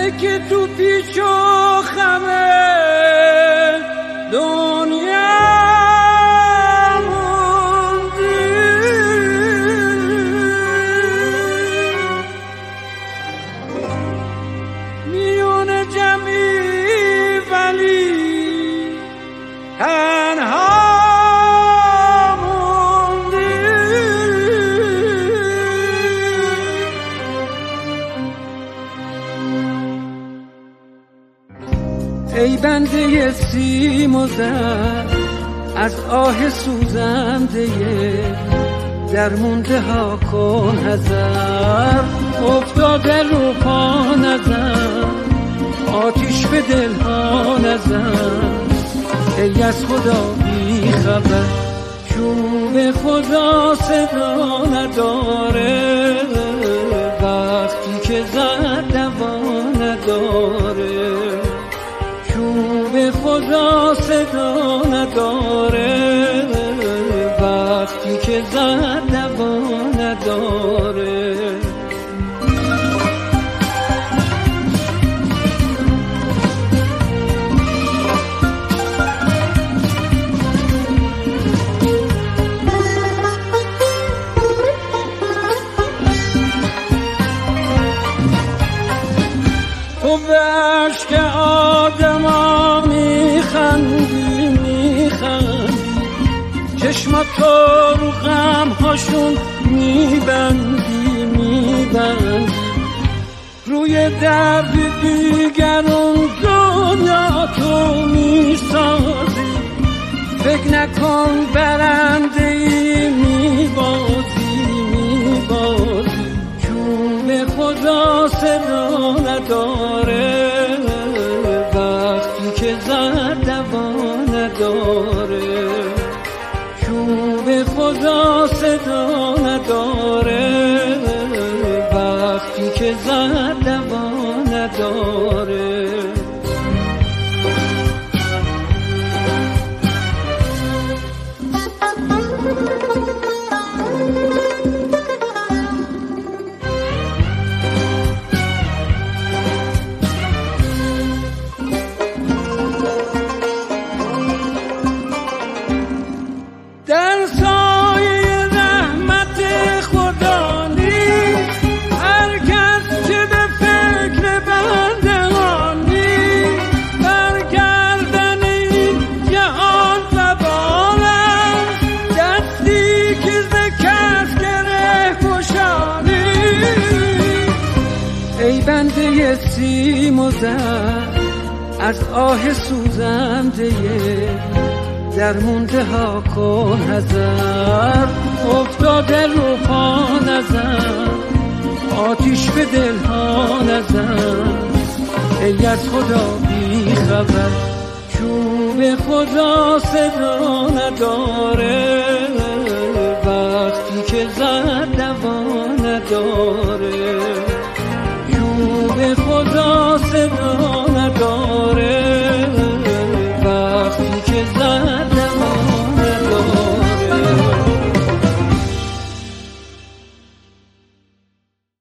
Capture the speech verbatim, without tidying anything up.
ای که تو پیچ و خمه دنیا موندی، میون جمعی ولی تنها ای بنده سیم و زر از آه سوزنده در مونده ها کن حذر، افتاده رو پا نزن، آتیش به دل ها نزن، ای از خدا بی خبر چوب خدا صدا نداره، وقتی که زد دوا نداره، چوب خدا صدا نداره، وقتی که زد دوا نداره. تو به عشق آدم ها میخندی میخندی، چشمات تو رو غم هاشون میبندی میبندی، روی درد دیگرون دنیا تو میسازی، فکر نکن برنده ای میبازی میبازی، چوب خدا صدا نداره، وقتی که زد دوا نداره، چوب خدا صدا نداره، وقتی که زد دوا نداره. در سایه رحمت خدا نیست هر کس که به فکر بندگان نیست، برگردن این جهان زبان است، دستی که ز کس گره گشانی. ای بنده سیم و زر از آه سوزنده در مونده ها کن حذر، افتاده رو پا نزن، آتیش به دل ها نزن، ای از خدا بی خبر چوب خدا صدا نداره، وقتی که زد دوا نداره.